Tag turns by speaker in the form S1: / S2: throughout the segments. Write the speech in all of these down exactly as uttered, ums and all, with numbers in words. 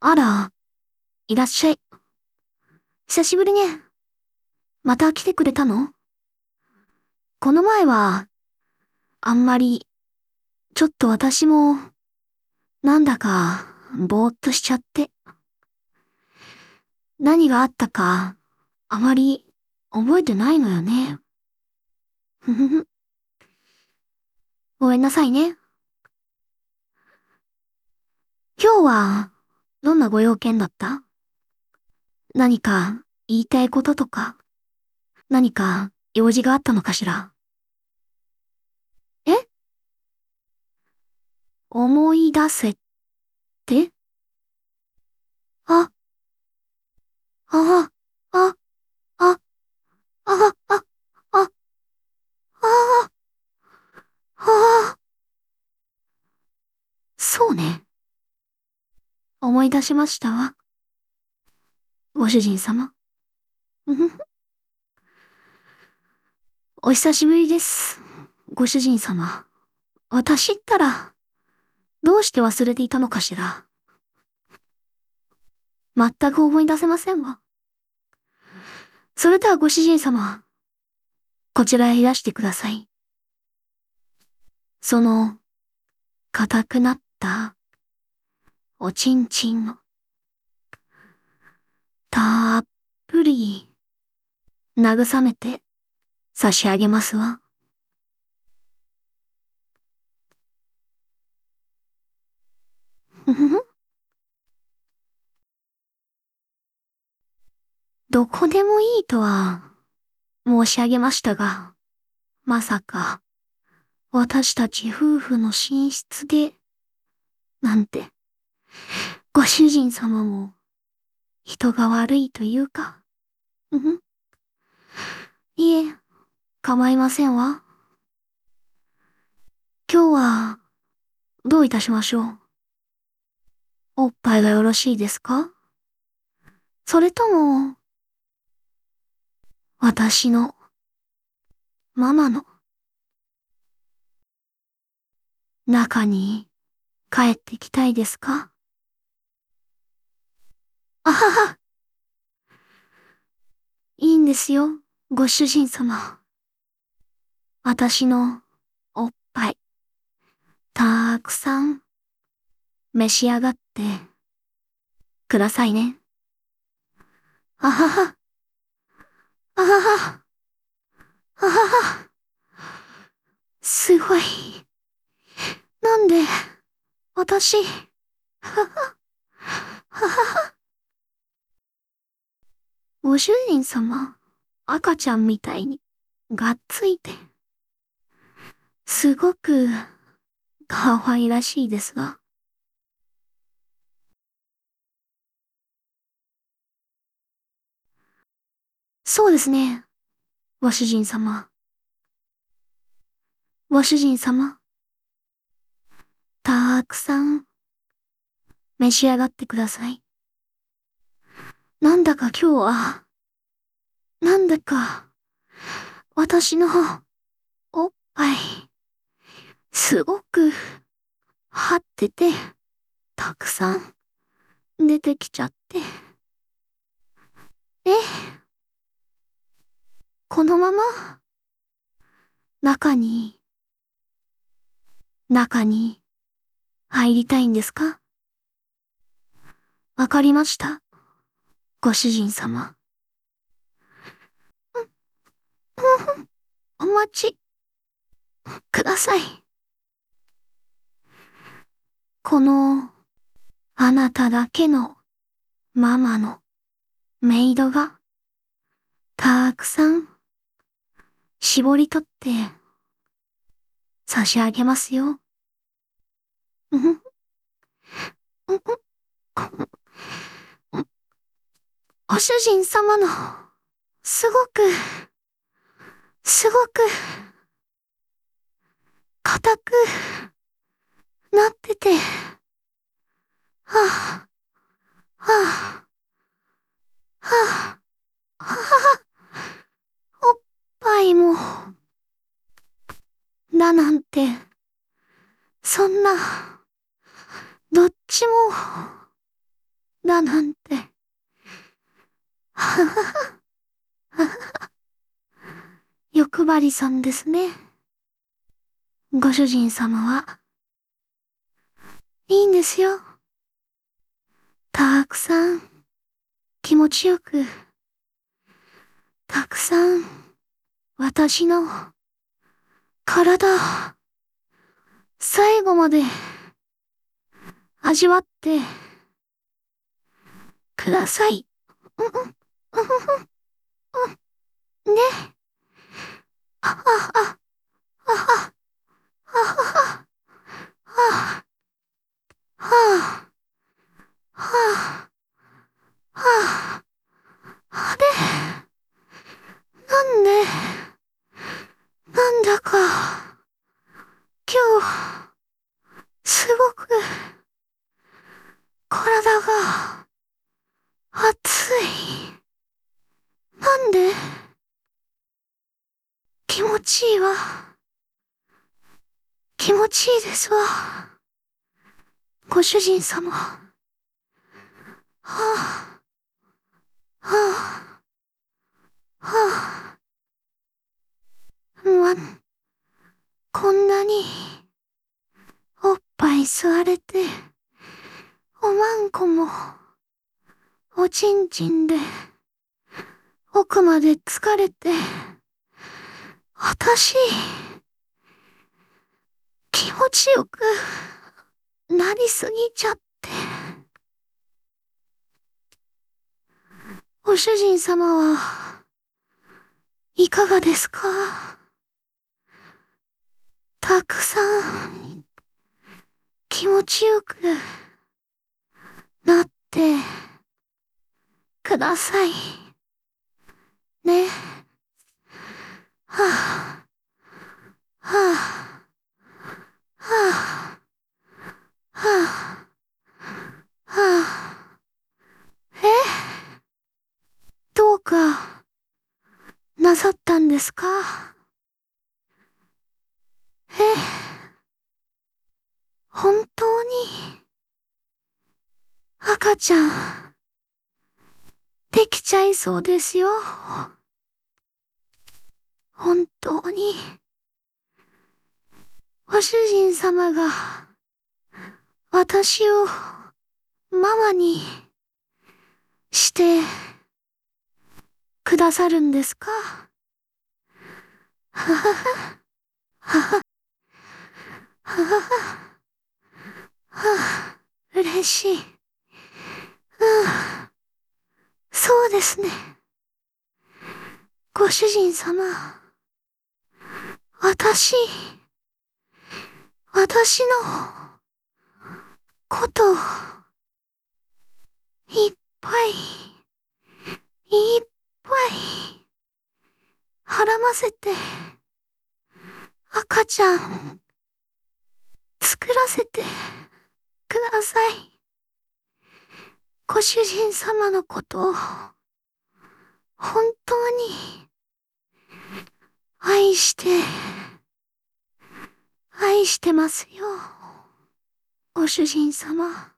S1: あら、いらっしゃい。久しぶりね。また来てくれたの？この前は、あんまり、ちょっと私も、なんだか、ぼーっとしちゃって。何があったか、あまり、覚えてないのよね。ふふふ。ごめんなさいね。今日は、どんなご用件だった？何か、言いたいこととか、何か、用事があったのかしら？え？思い出せって？あ、あ、あ、あ、あ、あ、あ、ああ、ああ、そうね。思い出しましたわ。ご主人様。うふふ。お久しぶりです。ご主人様。私ったら、どうして忘れていたのかしら。全く思い出せませんわ。それではご主人様、こちらへいらしてください。その、硬くなった、おちんちんの、たっぷり、慰めて、差し上げますわ。ふふふ。どこでもいいとは、申し上げましたが、まさか、私たち夫婦の寝室で、なんて、ご主人様も、人が悪いというか、うん。いえ、構いませんわ。今日は、どういたしましょう？おっぱいがよろしいですか？それとも、私の、ママの、中に、帰ってきたいですか？あはは、いいんですよ、ご主人様。私の、おっぱい、たくさん、召し上がって、くださいね。あはは、あはは、あはは、すごい。なんで、私、はは、ははは。ご主人様、赤ちゃんみたいに、がっついて、すごく、可愛らしいですが。そうですね、ご主人様。ご主人様、たくさん、召し上がってください。なんだか今日は、なんだか、私の、おっぱい、すごく、張ってて、たくさん、出てきちゃって。え、このまま、中に、中に、入りたいんですか？わかりました、ご主人様。お待ち、ください。この、あなただけの、ママの、メイドが、たくさん、絞り取って、差し上げますよ。うん、うん、うん。ご主人様の、すごく、すごく、硬く、なってて、はぁ、はぁ、はぁ、はぁ、おっぱいも、だなんて、そんな、どっちも、 だなんて。ははは。ははは。欲張りさんですね。ご主人様は。いいんですよ。たくさん、気持ちよく、たくさん、私の、体を、最後まで、味わって、ください。うん、うん、うん、うん、ね。あ、あ、あ、あ、あ、あ、あ、あ、あ、はあ、はあ、はあ、あれ、なんで、なんだか、今日、すごく、体が、熱い。なんで、気持ちいいわ。気持ちいいですわ。ご主人様。はあ、はあ、はあ、ま、こんなに、おっぱい吸われて、おまんこも、おちんちんで、奥まで疲れて、あたし、気持ちよく、なりすぎちゃって。ご主人様は、いかがですか？たくさん、気持ちよく、なって、ください。ね。はぁ、はぁ、はぁ、はぁ、はぁ。え？どうか、なさったんですか？え？本当に、赤ちゃん、できちゃいそうですよ。本当に、ご主人様が、私を、ママに、して、くださるんですか？ははは、はは、ははは、はぁ、嬉しい。うん、そうですね。ご主人様、私、私の、こと、いっぱい、いっぱい、はらませて、赤ちゃん、作らせて、ください。ご主人様のことを、本当に、愛して、愛してますよ。ご主人様。は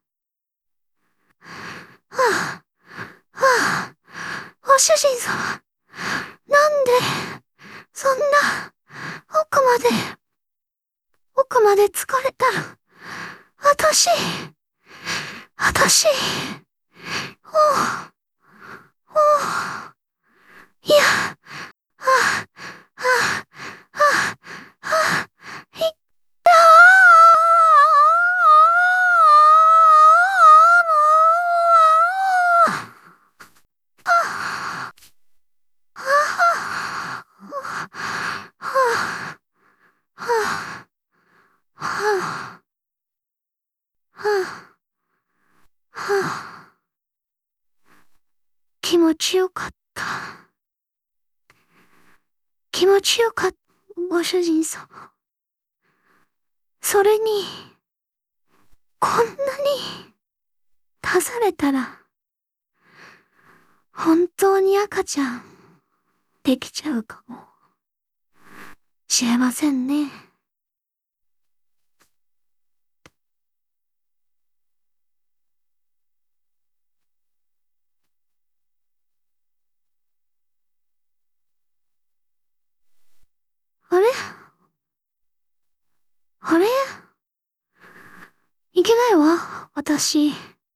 S1: あ、はあ、ご主人様。なんで、そんな、奥まで、奥まで疲れたら、あたし、あたし、おう、おう、いや、はあ、はあ、はあ、はあ、いったはあ、はあ、はあ、はあ、はあ、気持ちよかった。気持ちよかった、ご主人様。それに、こんなに、足されたら、本当に赤ちゃん、できちゃうかもしれませんね。 あれ？いけないわ、私。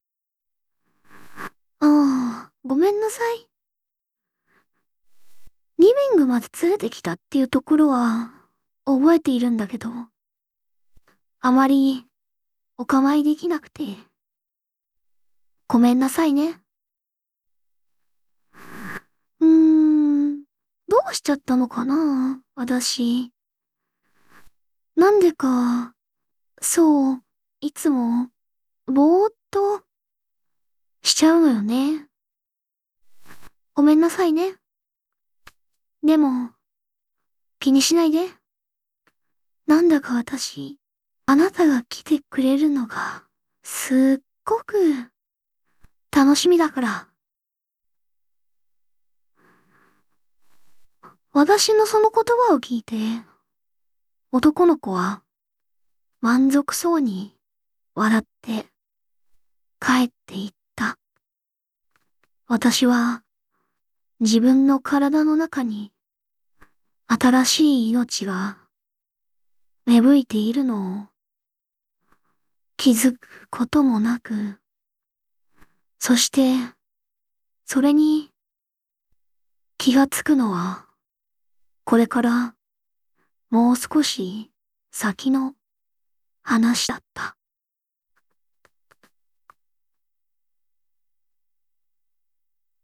S1: ああ、ごめんなさい。リビングまで連れてきたっていうところは、覚えているんだけど、あまり、お構いできなくて。ごめんなさいね。うーん、どうしちゃったのかな、私。なんでか、そう、いつも、ぼーっと、しちゃうのよね。ごめんなさいね。でも、気にしないで。なんだか私、あなたが来てくれるのが、すっごく、楽しみだから。私のその言葉を聞いて、男の子は、満足そうに、笑って、帰っていった。私は、自分の体の中に、新しい命が、芽吹いているのを、気づくこともなく、そして、それに、気がつくのは、これから、もう少し、先の話だった。